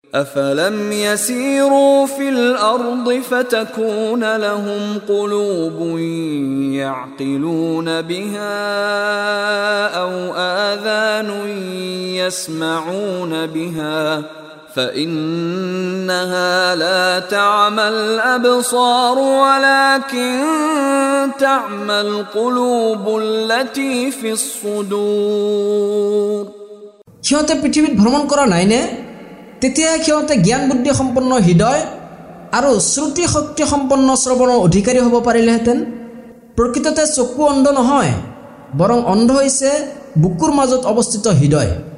أفلم يسيروا في الأرض فتكون لهم قلوب يعقلون بها أو آذان يسمعون بها فإنها لا تعمى الأبصار ولكن تعمى القلوب التي في الصدور সিহঁতে পৃথিৱীত ভ্ৰমণ কৰা নাইনে? তেতিয়া সিহঁতে জ্ঞান বুদ্ধি সম্পন্ন হৃদয় আৰু শ্ৰুতি শক্তি সম্পন্ন শ্ৰৱণৰ অধিকাৰী হ'ব পাৰিলেহেঁতেন। প্ৰকৃততে চকু অন্ধ নহয়, বৰং অন্ধ হৈছে বুকুৰ মাজত অৱস্থিত হৃদয়।